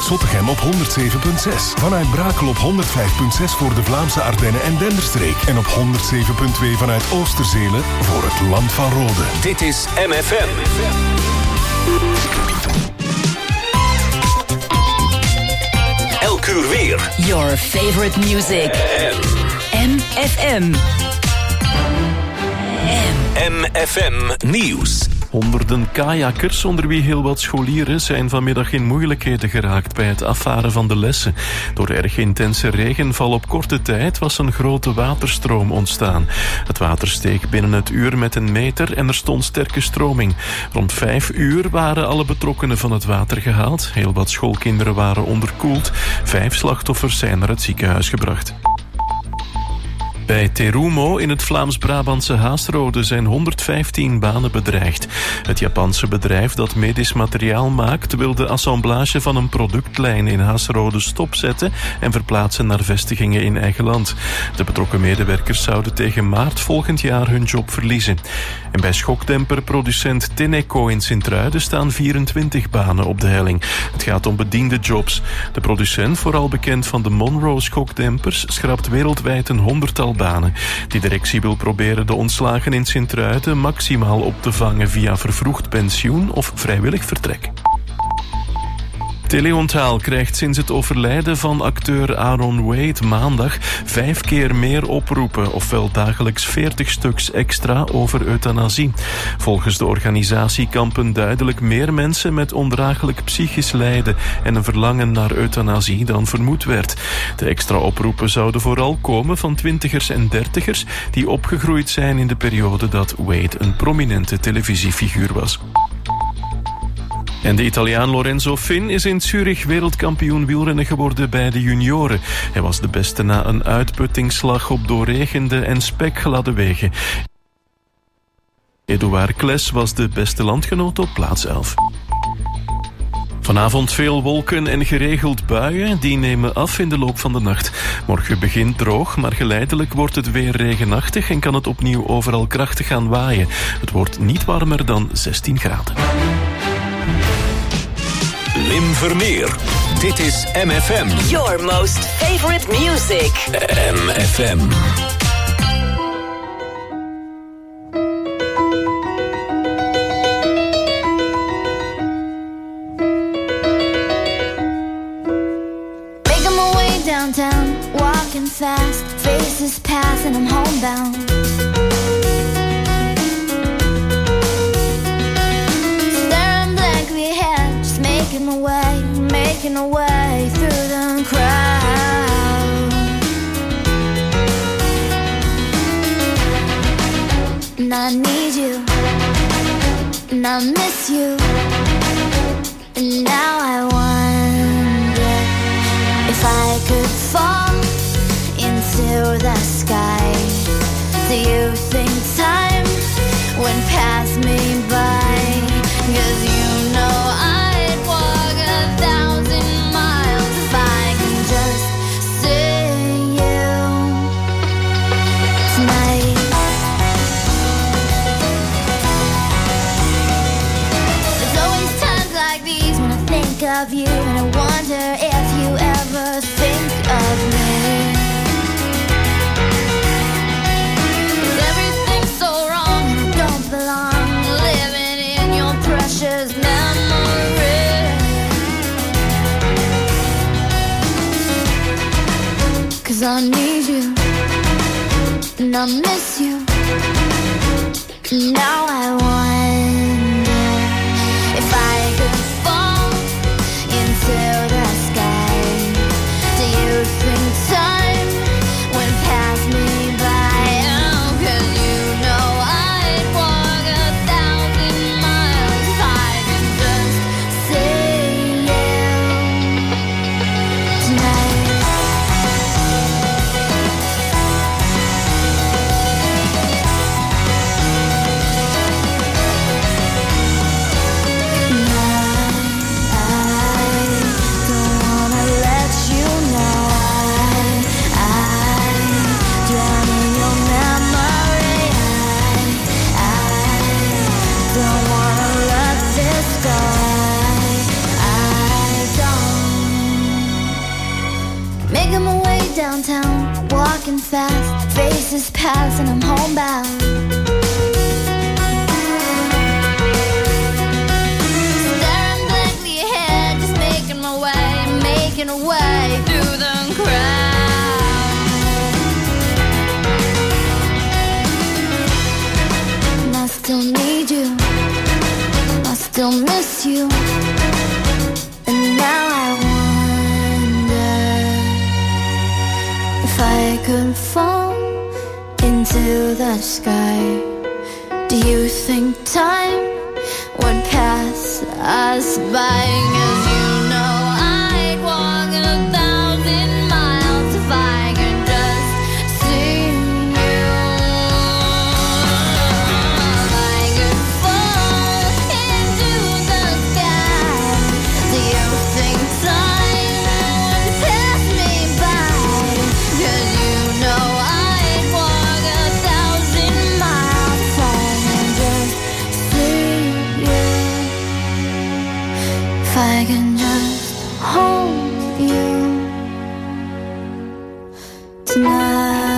vanuit Zottegem op 107.6. Vanuit Brakel op 105.6 voor de Vlaamse Ardennen en Denderstreek. En op 107.2 vanuit Oosterzelen voor het Land van Rode. Dit is MFM. Elk uur weer. Your favorite music. MFM. MFM Nieuws. Honderden kajakkers, onder wie heel wat scholieren, zijn vanmiddag in moeilijkheden geraakt bij het afvaren van de lessen. Door erg intense regenval op korte tijd was een grote waterstroom ontstaan. Het water steeg binnen het uur met 1 meter en er stond sterke stroming. Rond 5 uur waren alle betrokkenen van het water gehaald. Heel wat schoolkinderen waren onderkoeld. 5 slachtoffers zijn naar het ziekenhuis gebracht. Bij Terumo in het Vlaams-Brabantse Haasrode zijn 115 banen bedreigd. Het Japanse bedrijf dat medisch materiaal maakt wil de assemblage van een productlijn in Haasrode stopzetten en verplaatsen naar vestigingen in eigen land. De betrokken medewerkers zouden tegen maart volgend jaar hun job verliezen. En bij schokdemperproducent Tenneco in Sint-Truiden staan 24 banen op de helling. Het gaat om bediende jobs. De producent, vooral bekend van de Monroe schokdempers, schrapt wereldwijd een 100-tal banen. Die directie wil proberen de ontslagen in Sint-Truiden maximaal op te vangen via vervroegd pensioen of vrijwillig vertrek. Teleonthaal krijgt sinds het overlijden van acteur Aaron Wade maandag 5 keer meer oproepen, ofwel dagelijks 40 stuks extra over euthanasie. Volgens de organisatie kampen duidelijk meer mensen met ondraaglijk psychisch lijden en een verlangen naar euthanasie dan vermoed werd. De extra oproepen zouden vooral komen van 20ers en 30ers die opgegroeid zijn in de periode dat Wade een prominente televisiefiguur was. En de Italiaan Lorenzo Fin is in Zurich wereldkampioen wielrennen geworden bij de junioren. Hij was de beste na een uitputtingsslag op doorregende en spekgladde wegen. Edouard Kles was de beste landgenoot op plaats 11. Vanavond veel wolken en geregeld buien, die nemen af in de loop van de nacht. Morgen begint droog, maar geleidelijk wordt het weer regenachtig en kan het opnieuw overal krachtig gaan waaien. Het wordt niet warmer dan 16 graden. Wim Vermeer. Dit is MFM. Your most favorite music. MFM. Making my way downtown, walking fast, faces pass and I'm homebound. Making a way through the crowd. And I need you, and I miss you. And now I wonder if I could fall into the sky. Do you think time went past me by? 'Cause you know I'd walk 1,000 miles if I can just see you tonight. There's always times like these when I think of you, and I wonder if you ever think of me. 'Cause everything's so wrong and I don't belong, living in your precious memory. 'Cause I need you, and I miss you. Now I wonder if I could fall into the sky. Do you think time went past me by? Oh, 'cause you know I'd walk 1,000 miles if I could just see you tonight. downtown, walking fast, faces pass and I'm homebound. Staring blankly ahead, just making my way through the crowd. And I still need you, I still miss you. And now I if I could fall into the sky, do you think time would pass us by? 'Cause you know I'd walk 1,000 miles if I could just see you. If I could fall into the sky, do you think time would pass me by? 'Cause you know I'd walk 1,000 miles if I can just see you. If I can just hold you tonight.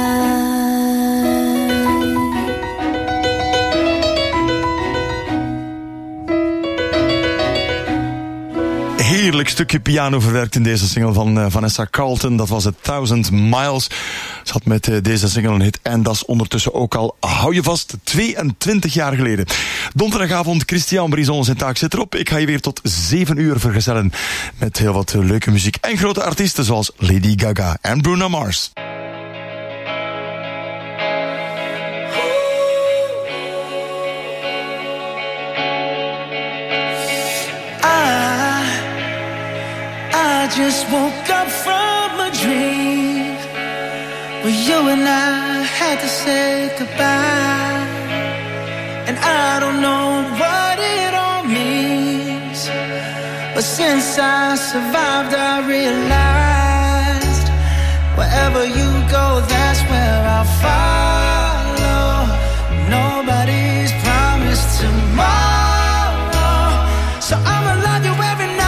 Heerlijk stukje piano verwerkt in deze single van Vanessa Carlton. Dat was het 1000 Miles. Ze had met deze single een hit en dat is ondertussen ook al, hou je vast, 22 jaar geleden. Donderdagavond, Christian Brison zijn taak zit erop. Ik ga je weer tot 7 uur vergezellen met heel wat leuke muziek en grote artiesten zoals Lady Gaga en Bruno Mars. I just woke up from a dream where you and I had to say goodbye. And I don't know what it all means, but since I survived I realized wherever you go, that's where I'll follow. Nobody's promised tomorrow, so I'ma love you every night.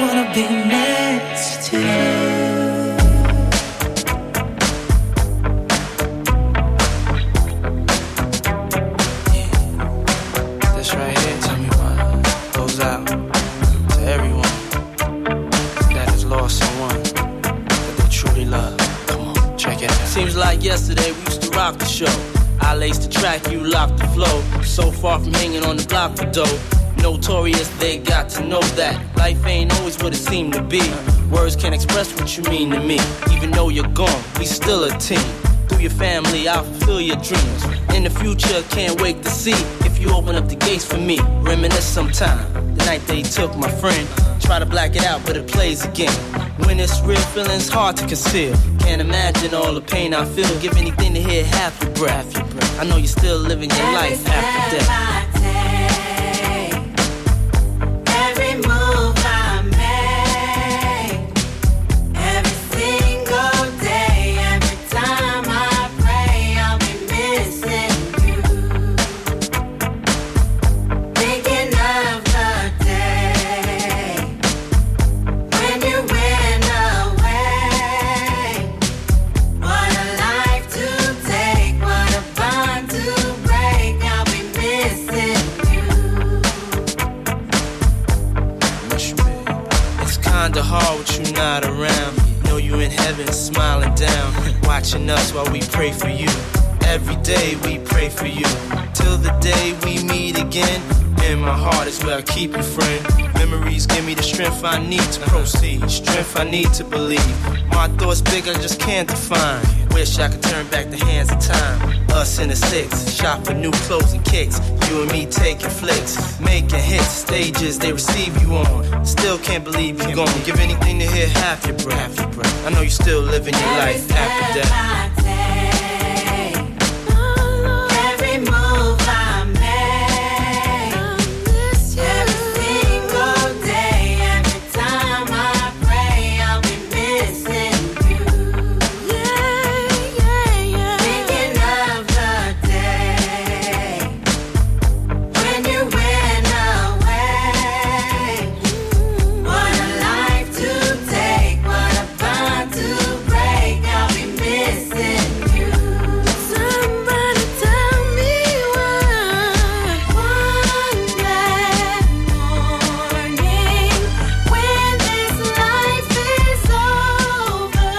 wanna be next to you. Seems like yesterday we used to rock the show. I laced the track, you locked the flow. So far from hanging on the block for dough. Notorious, they got to know that life ain't always what it seemed to be. Words can't express what you mean to me. Even though you're gone, we still a team. Through your family, I'll fulfill your dreams. In the future, can't wait to see if you open up the gates for me. Reminisce sometime, the night they took my friend. Try to black it out, but it plays again. When it's real, feeling's hard to conceal. Can't imagine all the pain I feel. Give anything to hear half your breath. I know you're still living your life after death. Every move I make, every single day, every time I pray, I'll be missing you. Thinking of the day when you went away. What a life to take, what a bond to break. I'll be missing you. It's kinda hard with you not around. Know you in heaven smiling down, watching us while we pray for you. Every day we pray for you, till the day we meet again. In my heart is where I keep you, friend. Memories give me the strength I need to proceed, strength I need to believe. My thoughts big, I just can't define. Wish I could turn back the hands of time. Us in the six, shop for new clothes and kicks. You and me taking flicks, making hits, stages they receive you on. Still can't believe you're gone. Give anything to hear half your breath. I know you're still living your life after death. Every move I make, every single day, every time I pray, I'll be missing you. Thinking of the day when you went away. What a life to take, what a bond to break. I'll be missing you. Somebody tell me why. One bad morning when this life is over,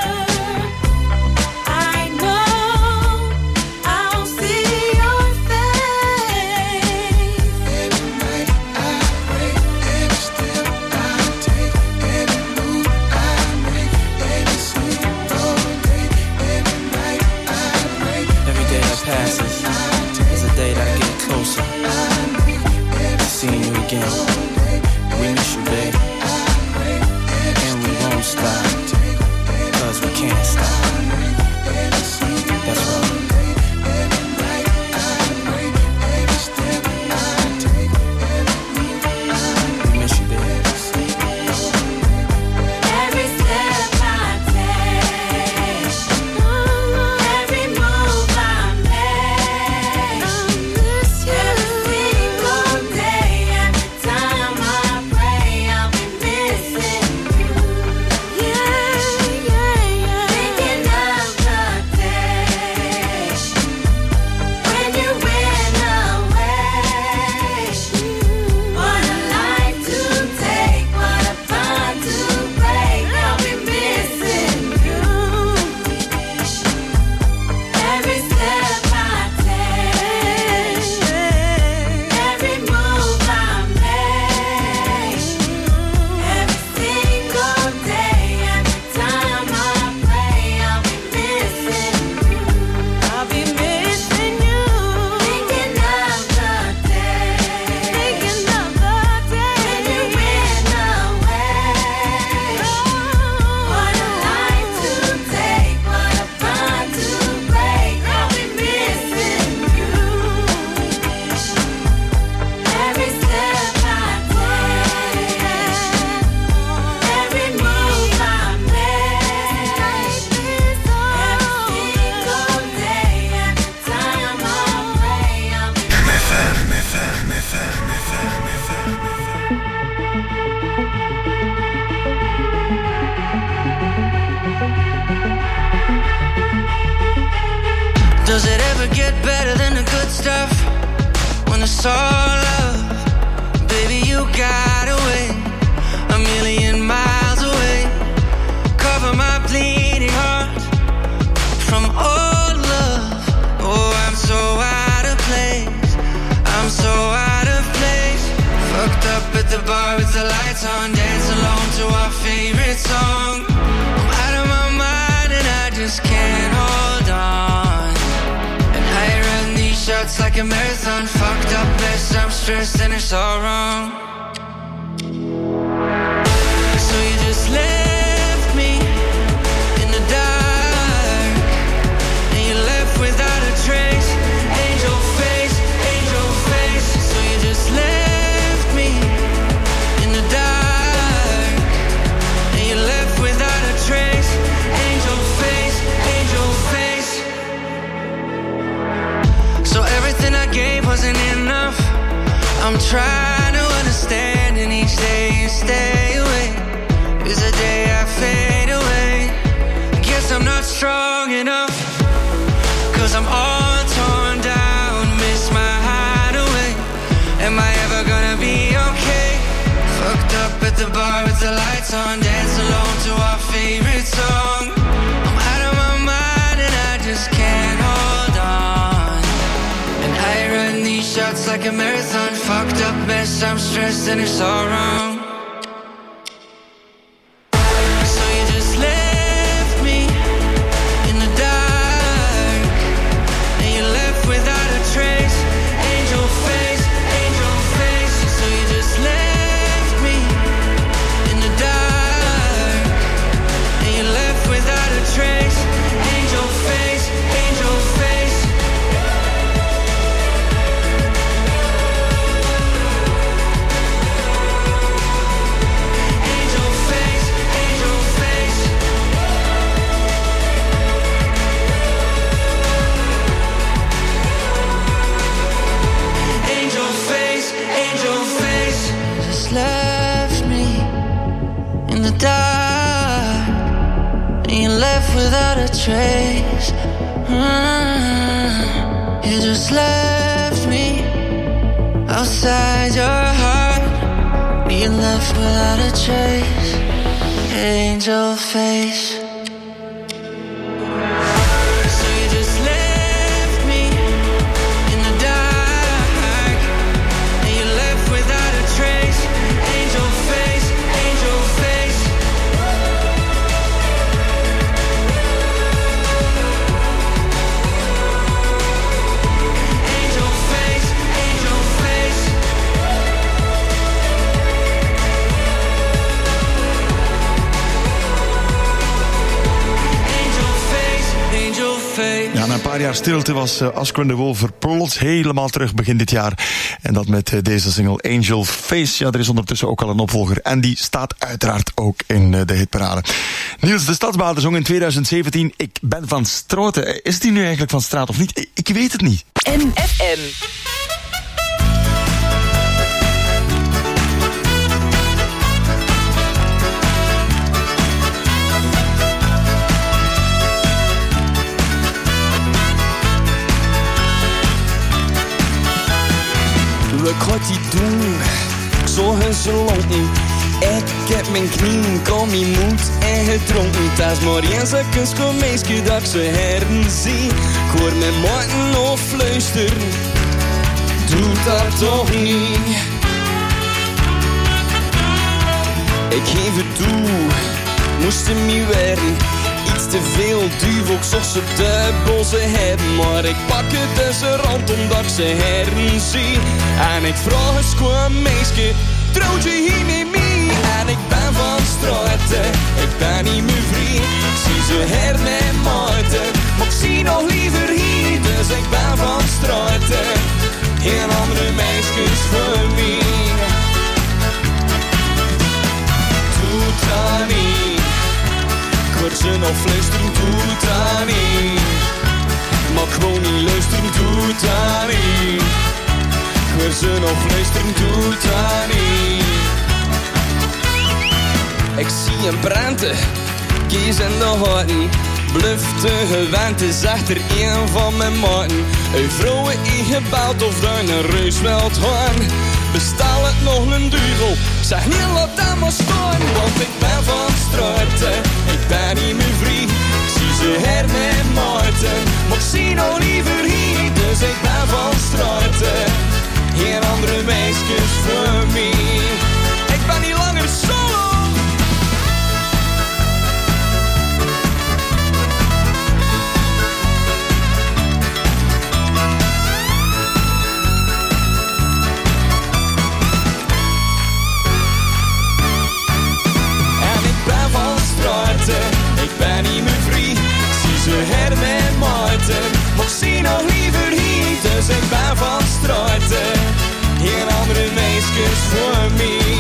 I know I'll see your face. Every night I pray, every step I take, every move I make, every single day, every night I pray. Every day that passes is a day that I get closer to seeing you again. We miss you, babe, and we won't stop, cause we can't stop. That's right. We miss you, babe. Every step I take, every move I make, every single day, every time I pray, I'll be missing you. Thinking get better than the good stuff. When it's all love, baby, you got away a million miles away. Cover my bleeding heart from old love. Oh, I'm so out of place. I'm so out of place. Fucked up at the bar with the lights on, dance alone to our favorite song. I'm out of my mind and I just can't hold on. And I run these shots like a marathon. Fucked up mess, I'm stressed and it's all wrong. So you just left me in the dark, and you left without a trace. Angel face, angel face. So you just left me in the dark, and you left without a trace. Angel face, angel face. So everything I gave wasn't enough. I'm trying to understand, and each day you stay away is a day I fade away. Guess I'm not strong enough, 'cause I'm all torn down, miss my hideaway. Am I ever gonna be okay? Fucked up at the bar with the lights on, dance alone to our favorite song. I'm out of my mind and I just can't hold on. And I run these shots like a marathon. Fucked up mess, I'm stressed and it's all wrong. So you just left me in the dark, and you left without a trace. Angel face, angel face. So you just left me in the dark, and you left without a trace. Angel face, angel face. Angel face, angel face. Angel face, angel face. Just left me in the dark, and you left without a trace. You just left me outside your heart. You left without a trace. Angel face. So you just left me in the dark, and you left without a trace. Angel face, angel face. Angel face, angel face. Angel face, angel face. Ja, na een paar jaar stilte was Asquith de Wolf plots helemaal terug begin dit jaar. En dat met deze single Angel Face. Ja, er is ondertussen ook al een opvolger. En die staat uiteraard ook in de hitparade. Niels de Stadsbader zong in 2017 Ik ben van Stroten. Is die nu eigenlijk van straat of niet? Ik weet het niet. MFM. Ik had die doen, ik zag hun zo lang niet. Ik heb mijn knieën, kan mijn moed en gedronken. Het is maar eens een kunstkomeesje dat ik ze herzie. Ik hoor mijn maten nog fluisteren, doe dat toch niet. Ik geef het toe, moesten niet werden. Iets te veel duivel, ik zocht ze dubbel ze hebben. Maar ik pak het tussen rand omdat ik ze herzie. En ik vraag eens gewoon meisje, trouwt je hier met mij? En ik ben van straten, ik ben niet meer vrij. Ik zie ze her met maten, maar ik zie nog liever hier. Dus ik ben van straten, geen andere meisjes voor mij. Doe dat niet. Hoor ze nog fluisteren, doe dat niet. Mag gewoon niet luisteren, doe dat niet. Hoor ze nog fluisteren, doe dat niet. Ik zie een branden, kies en de houten. Blufte gewend is echter een van mijn maten. Een vrouw ingebeld of daar een reus wilt gaan. Bestel het nog een duvel, zeg niet laat dat maar staan. Want ik ben van straten, ik ben niet meer vrij. Ik zie ze her met Maarten, maar ik zie nog liever hier. Dus ik ben van straten, geen andere meisjes voor mij. Ik ben niet langer solo. Ik ben niet meer vrij, ik zie ze her met Maarten, maar ik zie nog liever hier. Dus ik ben van straten, geen andere meisjes voor mij.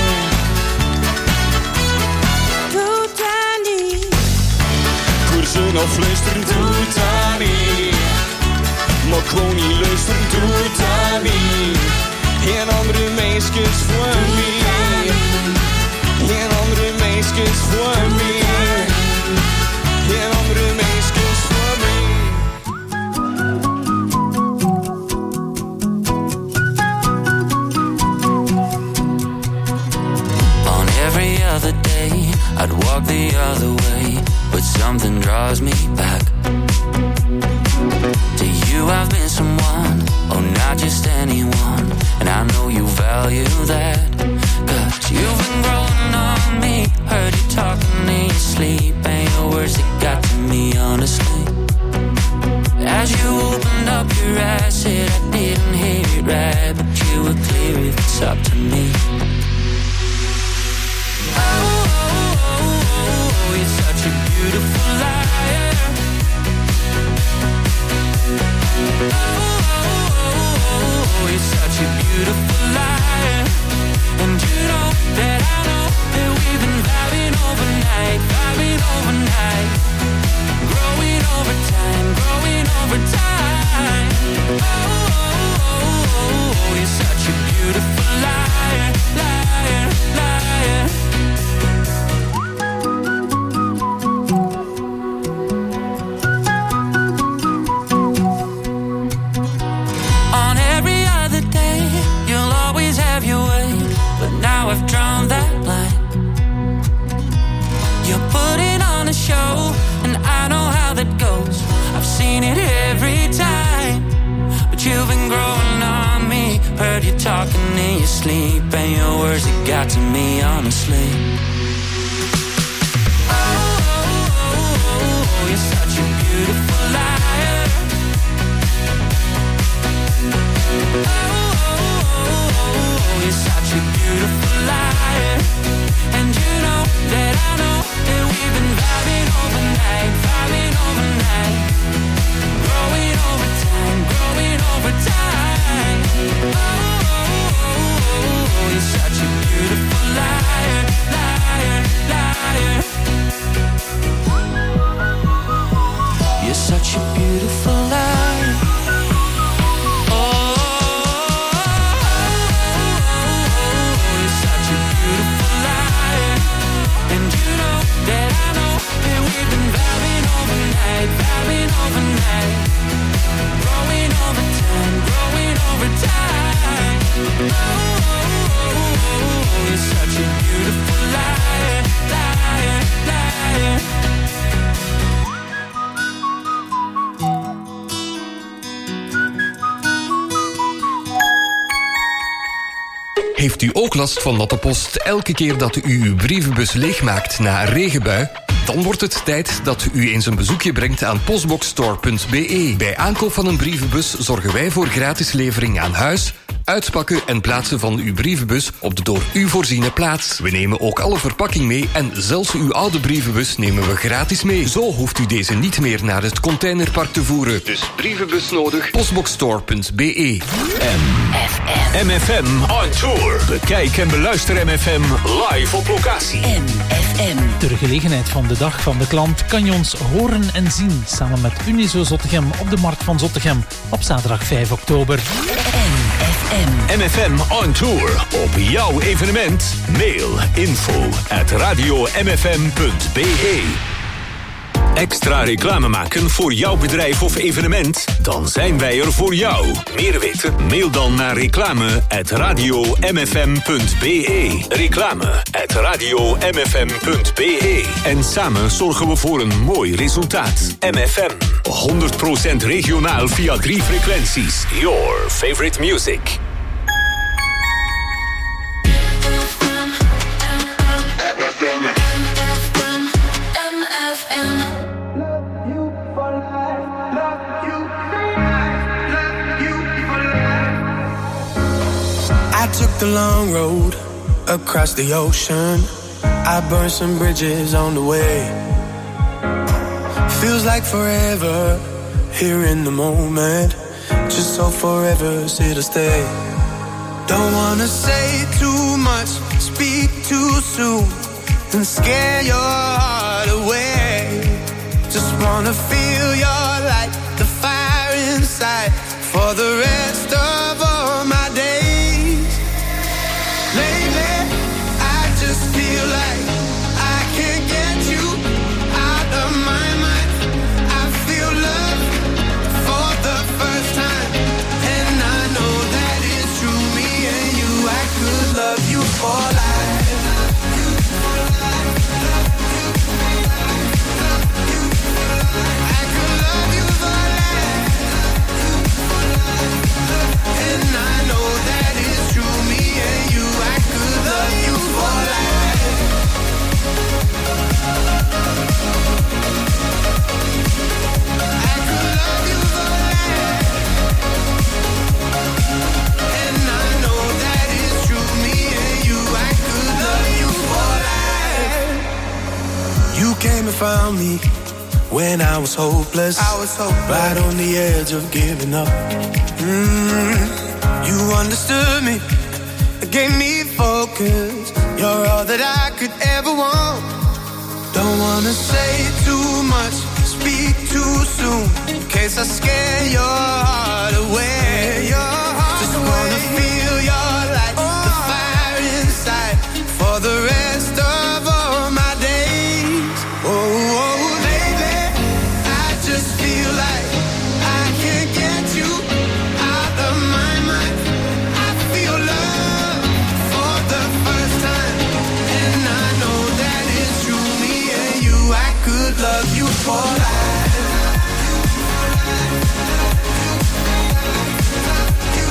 Doet dat niet. Ik hoor ze nog fluisteren, doet dat niet. Maar ik gewoon niet luisteren, doet dat niet. Geen andere meisjes voor mij. Geen andere meisjes voor mij. Geen andere meisjes voor mij. On every other day, I'd walk the other way, but something draws me back. To you I've been someone, oh not just anyone, and I know you value that. Cause you've been growing on me, heard you talking in your sleep, and your words that got to me honestly. As you opened up your eyes, said I didn't hear it right, but you were clear if it's up to me. Oh, you're such a beautiful liar. Oh, you're such a beautiful liar. And you know that I know that we've been vibing overnight, growing over time, Oh, you're such a beautiful liar, liar, liar. On every other day, you'll always have your way, but now I've drawn that line. You're putting on a show, and I know how that goes. I've seen it every time, but you've been growing on me. Heard you talking in your sleep, and your words that got to me honestly. Oh, you're such a beautiful liar. Oh, you're such a beautiful liar. And you know that I know that we've been vibing overnight, growing over time. Oh, you're such a beautiful liar, liar, liar. You're such a beautiful liar. Vibing overnight, growing over time. Oh, you're such a beautiful liar, liar, liar. Heeft u ook last van natte post elke keer dat u uw brievenbus leegmaakt na een regenbui? Dan wordt het tijd dat u eens een bezoekje brengt aan postboxstore.be. Bij aankoop van een brievenbus zorgen wij voor gratis levering aan huis, uitpakken en plaatsen van uw brievenbus op de door u voorziene plaats. We nemen ook alle verpakking mee en zelfs uw oude brievenbus nemen we gratis mee. Zo hoeft u deze niet meer naar het containerpark te voeren. Dus brievenbus nodig, postboxstore.be. MFM on tour. Bekijk en beluister MFM live op locatie. MFM. Ter gelegenheid van de Dag van de Klant kan je ons horen en zien samen met Unizo Zottegem op de Markt van Zottegem op zaterdag 5 oktober. MFM on tour. Op jouw evenement. Mail info@radiomfm.be. Extra reclame maken voor jouw bedrijf of evenement? Dan zijn wij er voor jou. Meer weten? Mail dan naar reclame@radiomfm.be. Reclame@radiomfm.be. En samen zorgen we voor een mooi resultaat. MFM. 100% regionaal via 3 frequenties. Your favorite music. I took the long road across the ocean. I burned some bridges on the way. Feels like forever here in the moment. Just so forever's here to stay. Don't wanna say too much, speak too soon, and scare your heart away. Just wanna feel your light, the fire inside, for the rest of all my days. Lately, I just feel like I can't get you out of my mind. I feel love for the first time, and I know that it's true. Me and you, I could love you for life. Came and found me when I was hopeless. Right on the edge of giving up. You understood me, gave me focus. You're all that I could ever want. Don't wanna say too much, speak too soon, in case I scare your heart away. Just wanna feel your light, the fire inside, for the rest of all my days. Oh, baby, I just feel like I can't get you out of my mind. I feel love for the first time, and I know that it's true. Me and you, I could love you for life.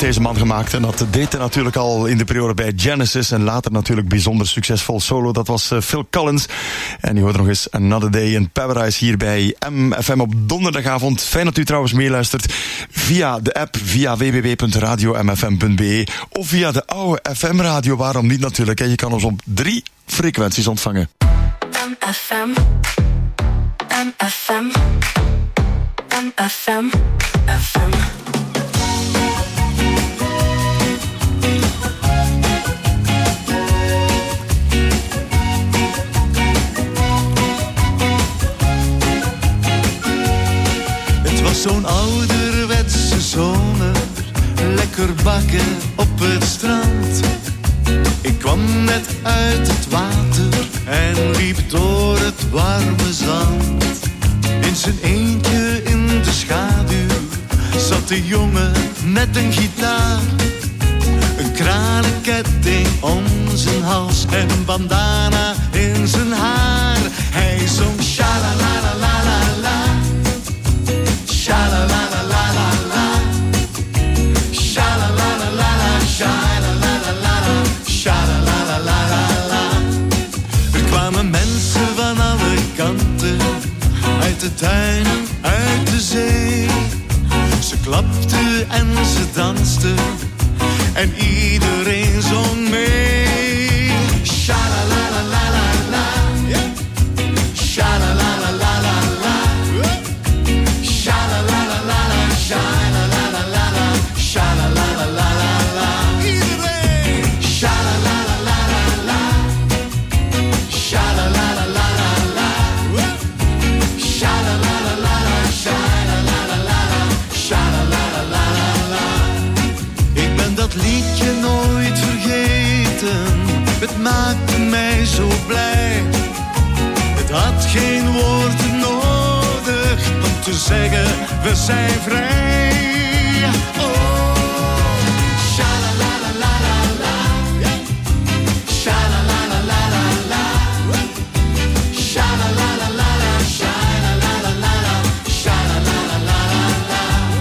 deze man gemaakt. En dat deed hij natuurlijk al in de periode bij Genesis. En later natuurlijk bijzonder succesvol solo. Dat was Phil Collins. En je hoort nog eens Another Day in Paradise hier bij MFM op donderdagavond. Fijn dat u trouwens meeluistert via de app, via www.radiomfm.be of via de oude FM-radio. Waarom niet natuurlijk? Je kan ons op 3 frequenties ontvangen. MFM, MFM, MFM, FM. Het was zo'n ouderwetse zomer, lekker bakken op het strand. Ik kwam net uit het water en liep door het warme zand. In zijn eentje in de schaduw zat de jongen met een gitaar. Een kralenketting om zijn hals en een bandana in zijn haar. Hij zong sha-la-la-la-la-la-la, sha-la-la-la-la-la-la, sha-la-la-la-la-la, sha-la-la-la-la-la, sha-la-la-la-la-la. Er kwamen mensen van alle kanten, uit de tuinen, uit de zee. Ze klapten en ze dansten en iedereen zong mee. Sha-la-la-la-la-la-la, sha-la-la-la-la-la-la, sha-la-la-la-la-la, sha-la-la-la-la-la, sha-la-la-la-la-la. Iedereen! Sha-la-la-la-la-la, sha-la-la-la-la-la, sha-la-la-la-la-la, sha-la-la-la-la-la. Ik ben dat liedje nooit vergeten, het maakte mij zo blij. Het had geen woorden nodig om te zeggen, we zijn vrij. Oh, sha-la-la-la-la-la-la, sha-la-la-la-la-la, sha-la-la-la-la-la, sha-la-la-la-la-la, sha-la-la-la-la-la.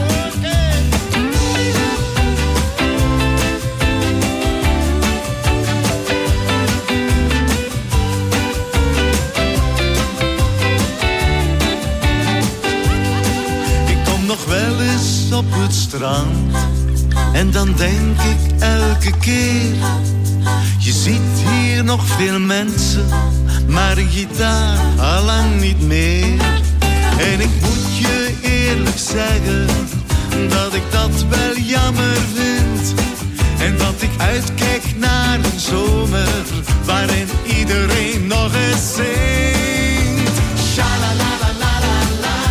Ik kom nog wel eens op het strand en dan denk ik elke keer, je ziet hier nog veel mensen, maar een gitaar allang niet meer. En ik moet je eerlijk zeggen dat ik dat wel jammer vind, en dat ik uitkijk naar een zomer waarin iedereen nog eens zingt. Sha-la-la-la-la-la-la,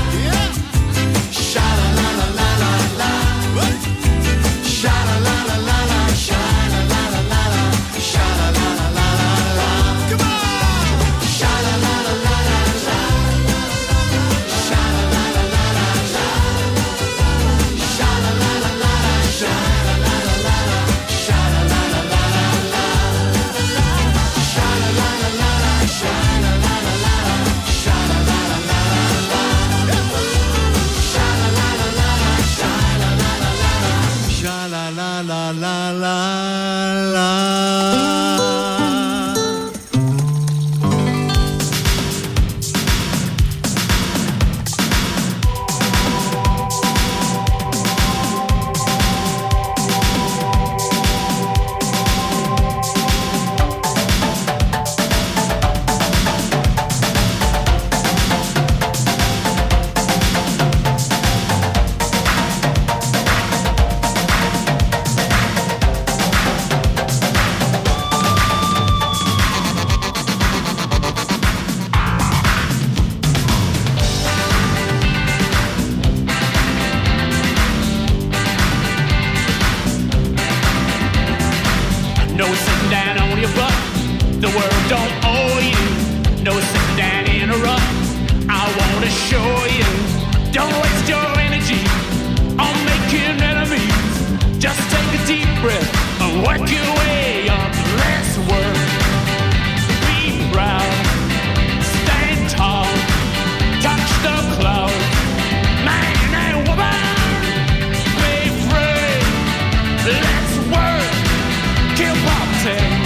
sha-la-la-la-la-la-la, sha-la-la-la-la-la, sha-la-la-la-la-la, sha-la-la-la-la-la. Come on! Sha-la-la-la-la-la-la, sha-la-la-la-la-la, sha-la-la-la-la-la, sha-la-la-la-la-la, sha-la-la-la-la-la, sha-la-la-la-la-la, take.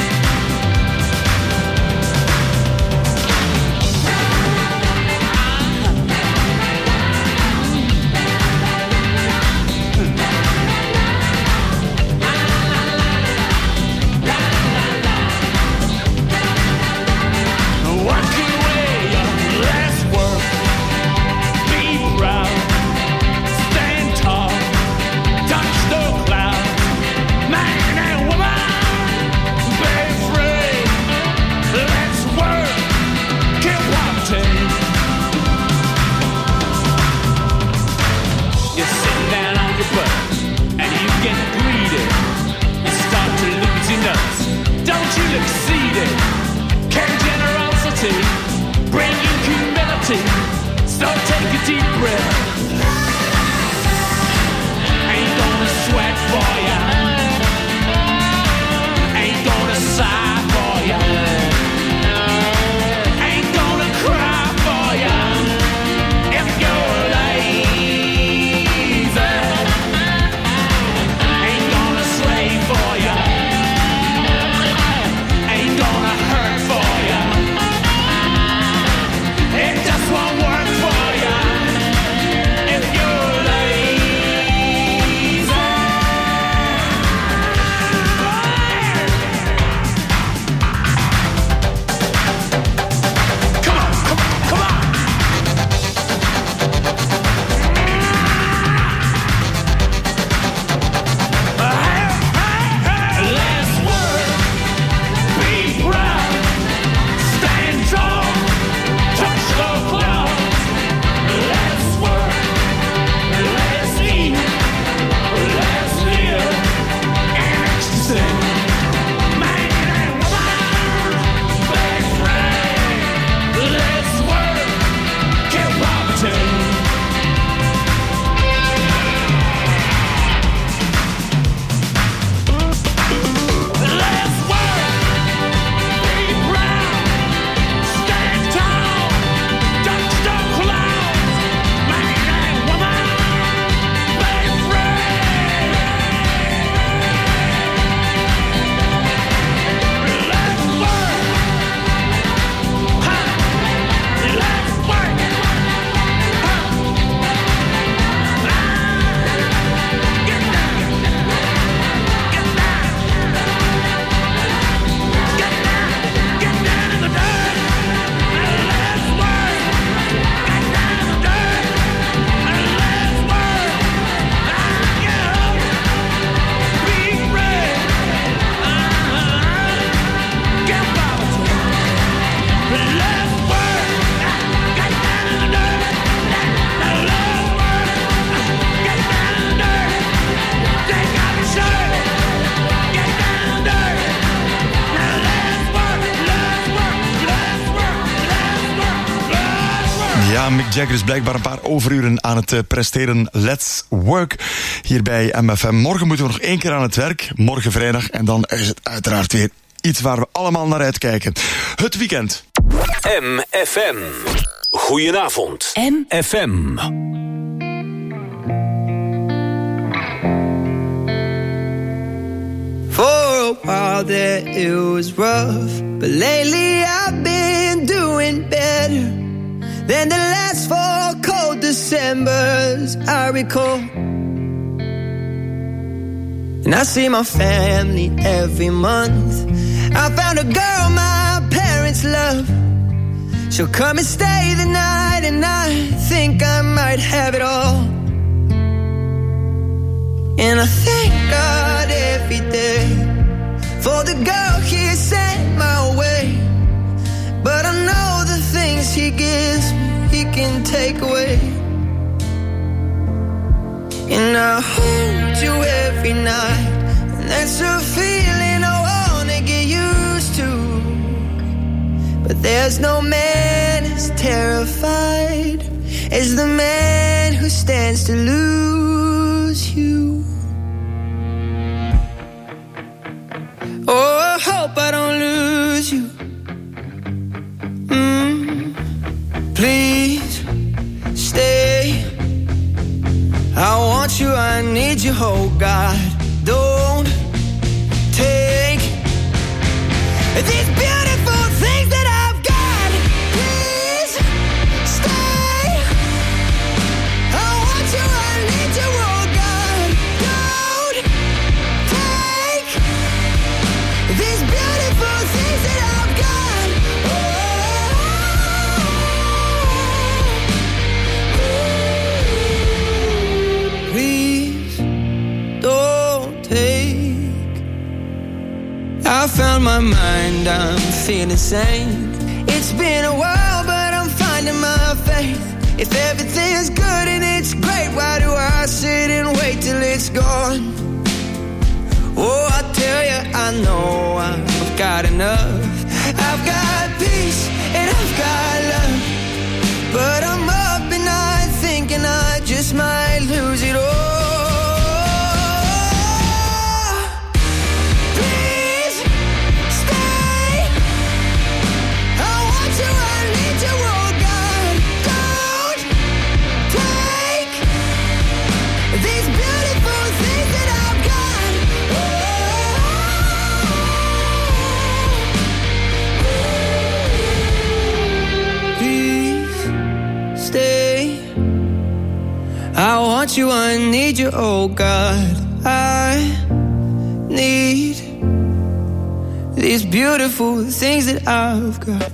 Exceeded, carry generosity, bringing humility. So take a deep breath. Ain't gonna sweat for ya, ain't gonna sigh for ya, ain't gonna cry for ya. If you're lazy, ain't gonna slave for ya. Mick Jagger is blijkbaar een paar overuren aan het presteren. Let's work hier bij MFM. Morgen moeten we nog 1 keer aan het werk. Morgen vrijdag. En dan is het uiteraard weer iets waar we allemaal naar uitkijken. Het weekend. MFM. Goedenavond. MFM. For a while there it was rough, but lately I've been doing better than the last 4 cold Decembers I recall. And I see my family every month. I found a girl my parents love. She'll come and stay the night, and I think I might have it all. And I thank God every day for the girl He sent my way. But I know the things He gives me, He can take away. And I hold you every night, and that's a feeling I wanna get used to. But there's no man as terrified as the man who stands to lose you. Oh, I hope I don't lose you. Please stay. I want you, I need you, oh God. Don't take I found my mind, I'm feeling sane. It's been a while, but I'm finding my faith. If everything's good and it's great, why do I sit and wait till it's gone? Oh, I tell you, I know I've got enough. I've got peace and I've got love, but I'm up at night thinking I just might lose it all. Please stay. I want you, I need you, oh God. Don't take these beautiful things that I've got. Please stay. I want you, I need you, oh God. I need these beautiful things that I've got.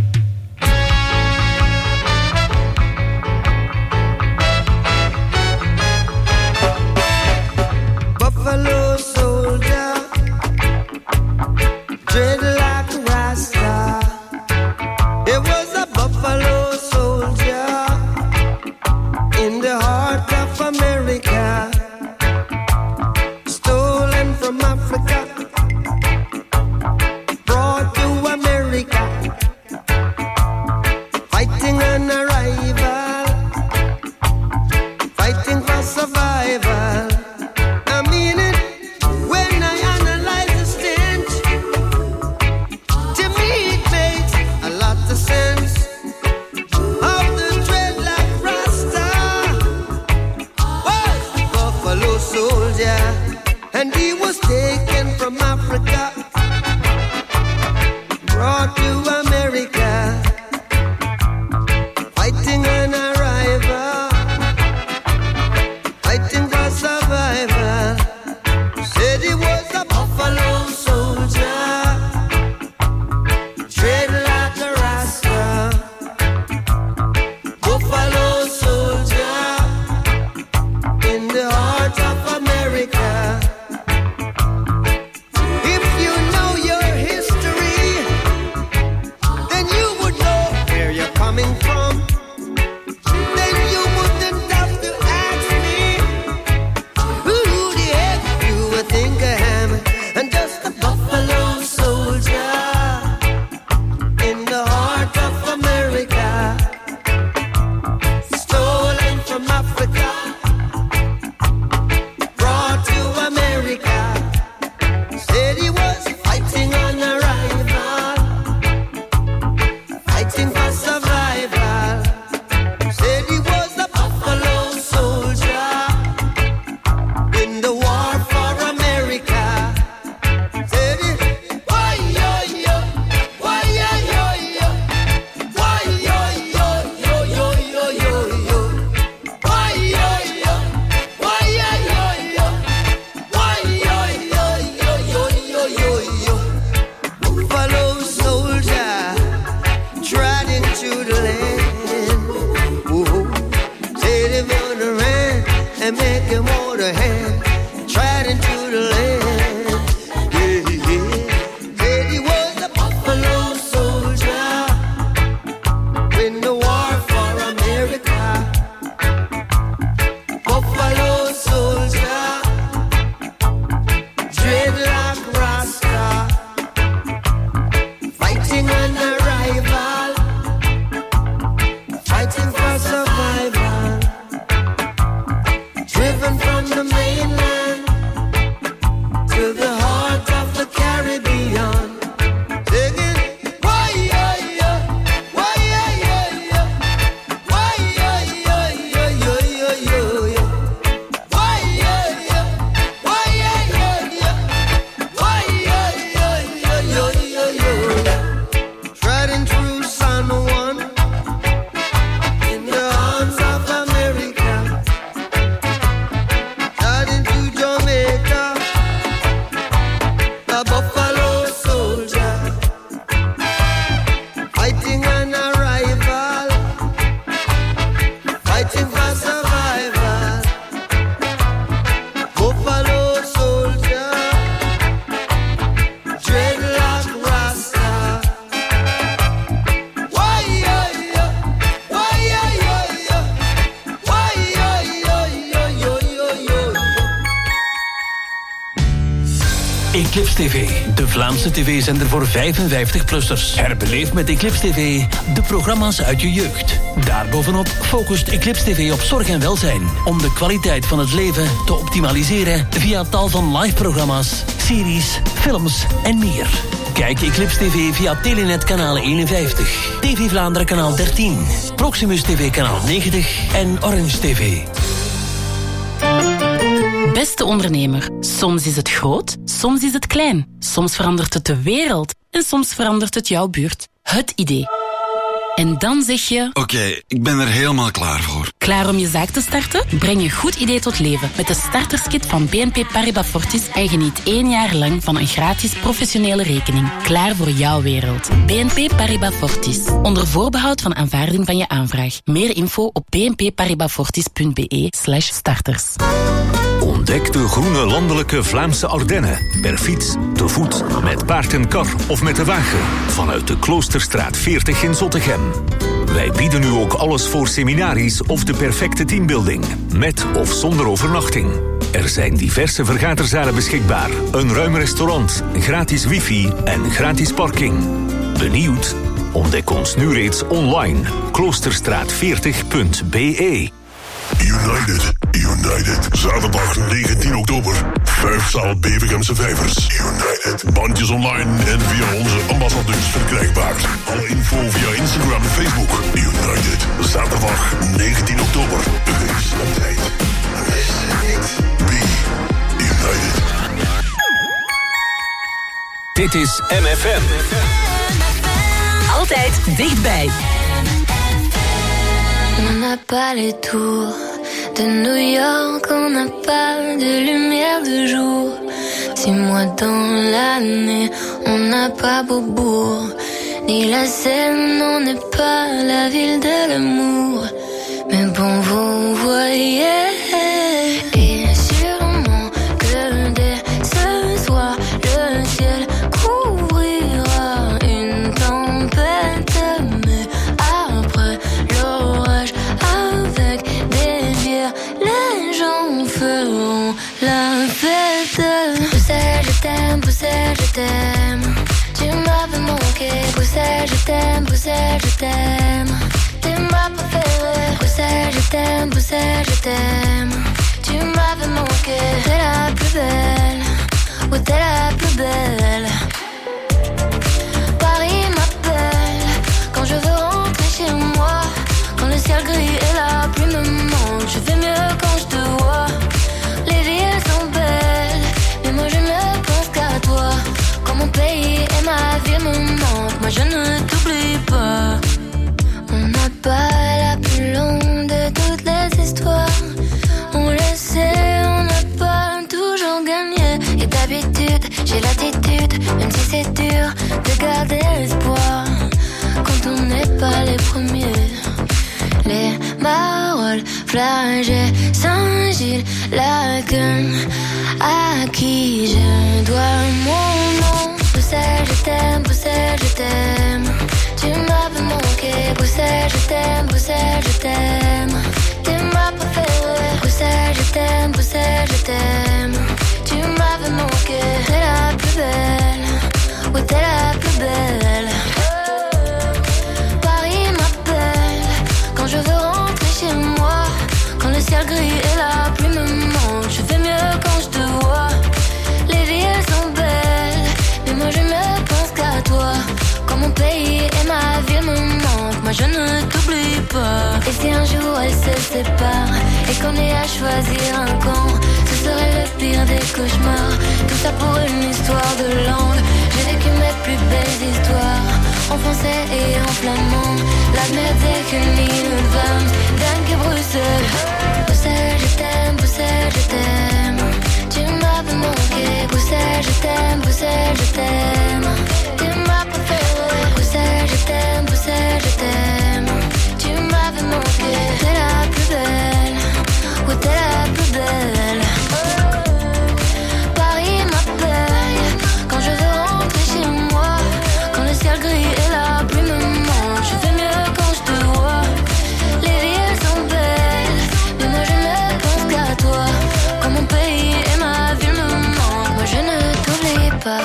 Buffalo soldier, dreadlock rasta. It was a buffalo soldier in the heart of America, stolen from Africa, brought to America, fighting an arrival, fighting for survival. I mean it when I analyze the stench Eclipse TV, de Vlaamse tv-zender voor 55-plussers. Herbeleef met Eclipse TV de programma's uit je jeugd. Daarbovenop focust Eclipse TV op zorg en welzijn, om de kwaliteit van het leven te optimaliseren via tal van live-programma's, series, films en meer. Kijk Eclipse TV via Telenet kanaal 51, TV Vlaanderen kanaal 13, Proximus TV kanaal 90 en Orange TV. Beste ondernemer, soms is het groot, soms is het klein. Soms verandert het de wereld en soms verandert het jouw buurt. Het idee. En dan zeg je... Oké, ik ben er helemaal klaar voor. Klaar om je zaak te starten? Breng je goed idee tot leven met de starterskit van BNP Paribas Fortis en geniet 1 jaar lang van een gratis professionele rekening. Klaar voor jouw wereld. BNP Paribas Fortis. Onder voorbehoud van aanvaarding van je aanvraag. Meer info op bnpparibasfortis.be/starters. Ontdek de groene landelijke Vlaamse Ardennen. Per fiets, te voet, met paard en kar of met de wagen. Vanuit de Kloosterstraat 40 in Zottegem. Wij bieden nu ook alles voor seminaries of de perfecte teambuilding. Met of zonder overnachting. Er zijn diverse vergaderzalen beschikbaar. Een ruim restaurant, gratis wifi en gratis parking. Benieuwd? Ontdek ons nu reeds online. Kloosterstraat40.be. United. Zaterdag 19 oktober. 5-zaal Bevegemse Vijvers. United. Bandjes online en via onze ambassadeurs verkrijgbaar. Alle info via Instagram en Facebook. United. Zaterdag 19 oktober. Wees op tijd. Wees niet. Be United. Dit is MFM. Altijd dichtbij. On n'a pas les tours de New York, on n'a pas de lumière de jour. 6 mois dans l'année, on n'a pas Beaubourg, ni la Seine, on n'est pas la ville de l'amour. Mais bon, vous voyez, et sûrement que dès ce soir, le ciel couvrira une tempête. Mais après l'orage, avec des bières, les gens feront la fête. Bruxelles, je t'aime, Bruxelles, je t'aime. Tu m'avais manqué, Bruxelles, je t'aime, Bruxelles, je t'aime. T'es ma préférée, Bruxelles, je t'aime, Bruxelles, je t'aime. Tu m'avais manqué, t'es la plus belle, oh t'es la plus belle. Paris m'appelle, quand je veux rentrer chez moi. Quand le ciel gris et la pluie me manquent, je fais mieux quand je te vois. Les villes sont belles, mais moi je ne pense qu'à toi. Quand mon pays et ma ville me manquent, moi je ne t'oublie pas. On n'a pas la plus longue de toutes les histoires. On le sait, on n'a pas toujours gagné. Et d'habitude, j'ai l'attitude, même si c'est dur, de garder l'espoir. Quand on n'est pas les premiers. Les Marolles, Flagey, Saint-Gilles, Laken, à qui je dois mon nom. Bruxelles, je t'aime, Bruxelles, je t'aime. Tu m'avais manqué, Bruxelles, je t'aime, Bruxelles, je t'aime. T'es ma préférée, Bruxelles, je t'aime, Bruxelles, je t'aime. Tu m'avais manqué, t'es la plus belle, oui t'es la plus belle. Paris m'appelle, quand je veux rentrer chez moi. Quand le ciel gris et la pluie me manquent, je fais mieux quand je te vois. Les villes sont belles, mais moi je ne pense qu'à toi. Quand mon pays et ma ville me manquent, moi je ne t'oublie pas. Et si un jour elles se séparent et qu'on ait à choisir un camp, ce serait le pire des cauchemars. Tout ça pour une histoire de langue. J'ai vécu mes plus belles histoires en français et en flamand. La merde est qu'une île de femmes, dingue que Bruxelles. Bruxelles, je t'aime, Bruxelles, je t'aime. Tu m'avais manqué, Bruxelles, je t'aime, Bruxelles, je t'aime. T'es ma préférée, Bruxelles, je t'aime, Bruxelles, je t'aime. Tu m'avais manqué, t'es la plus belle, oui t'es la plus belle. Paris m'appelle, quand je veux rentrer chez moi. Quand le ciel gris et la pluie me manquent, je fais mieux quand je te vois. Les villes sont belles, mais moi je ne pense qu'à toi. Quand mon pays et ma ville me manquent, moi je ne t'oublie pas.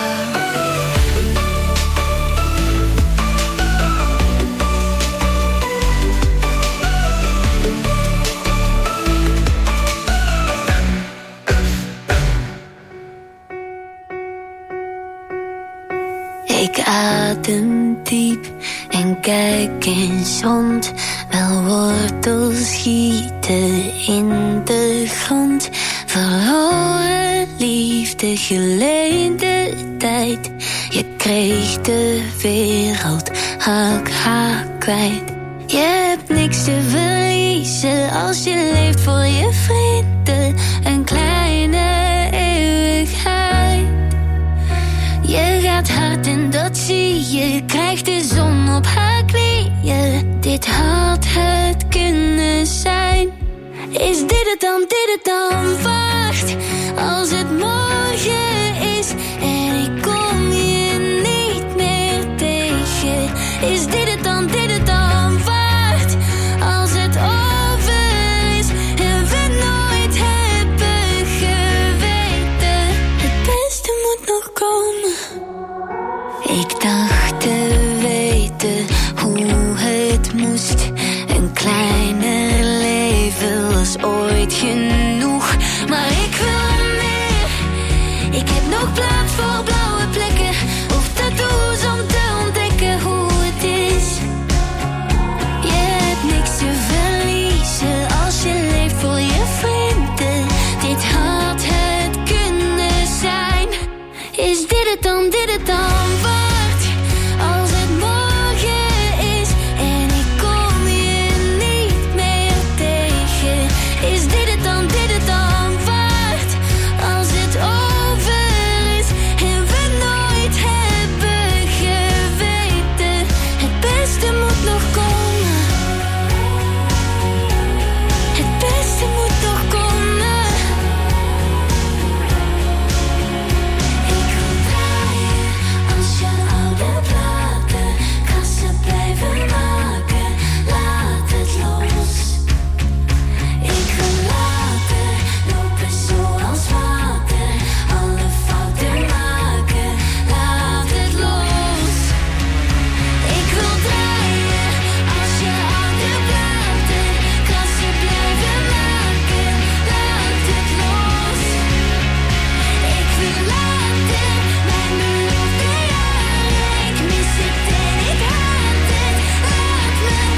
Ik adem diep en kijk eens rond. Wel wortels schieten in de grond. Verloren liefde, geleende tijd. Je kreeg de wereld, haak kwijt. Je hebt niks te verliezen als je leeft voor je vrienden. Een kleine eeuwigheid. Je gaat hard en dat zie je. Krijgt de zon op haar knieën. Dit had het kunnen zijn. Is dit het dan waard? Als het morgen is en ik kom je niet meer tegen. Is dit het dan waard? Als het over is en we nooit hebben geweten. Het beste moet nog komen. Ik dacht te weten hoe het moest. Een kleiner leven was ooit genoeg. Maar ik wil meer. Ik heb nog plaats voor blauwe plekken. Of tattoos om te ontdekken hoe het is. Je hebt niks te verliezen als je leeft voor je vrienden. Dit had het kunnen zijn. Is dit het dan waard? Als het morgen is en ik kom je niet meer tegen. Is dit het dan waard? Als het over is en we nooit hebben geweten. Het beste moet nog komen. Het beste moet nog komen. Ik wil draaien als je oude platen. Kassen blijven maken, laat het los. Ik wil later lopen zoals water. Alle fouten maken, laat het los. Ik wil draaien als je oude platen. Kassen blijven maken, laat het los. Ik wil later mijn belofte jaren. Ik mis het en ik haat het. Laat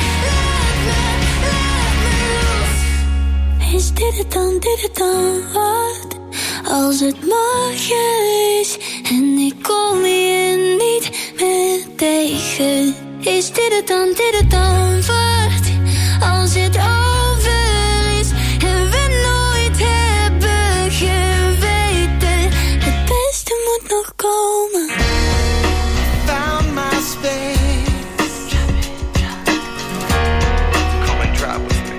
me los. Is dit het dan waard? Als het morgen is en ik kom je niet meer tegen. Is dit het dan waard? Als het over is en we nooit hebben geweten. Het beste moet nog komen. Found my space. Come and drive with me.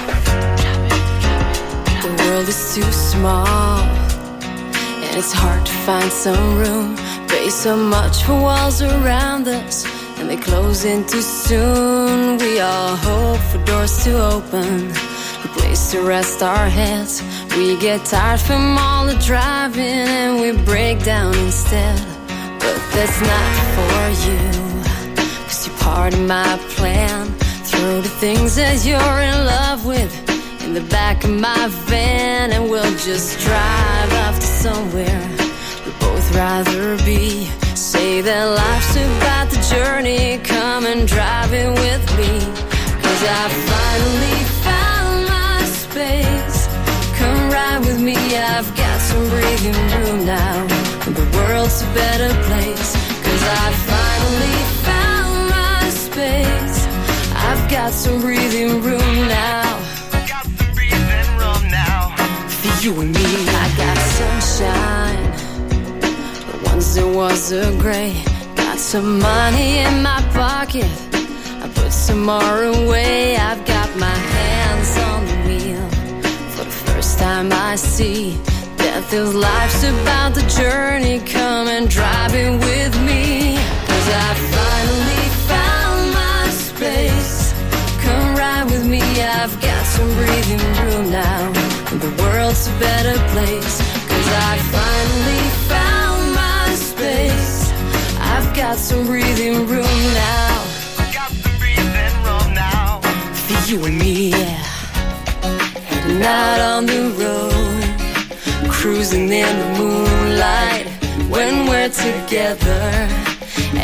The world is too small, and it's hard to find some room. Pay so much for walls around us, and they close in too soon. We all hope for doors to open, a place to rest our heads. We get tired from all the driving, and we break down instead. But that's not for you, 'cause you're part of my plan. Throw the things that you're in love with in the back of my van, and we'll just drive off to somewhere we'd both rather be. Say that life's about the journey, come and drive it with me. 'Cause I finally found my space. Come ride with me, I've got some breathing room now, and the world's a better place. 'Cause I finally found my space. I've got some breathing room now. For you and me, I got sunshine, but once there was a gray. Got some money in my pocket, I put some more away. I've got my hands on the wheel. For the first time I see that this life's about the journey. Come and drive it with me, 'cause I finally found my space. Come ride with me, I've got some breathing room now, and the world's a better place. 'Cause I finally found my space. I've got some breathing room now. For you and me, yeah. Heading out on the road, cruising in the moonlight. When we're together,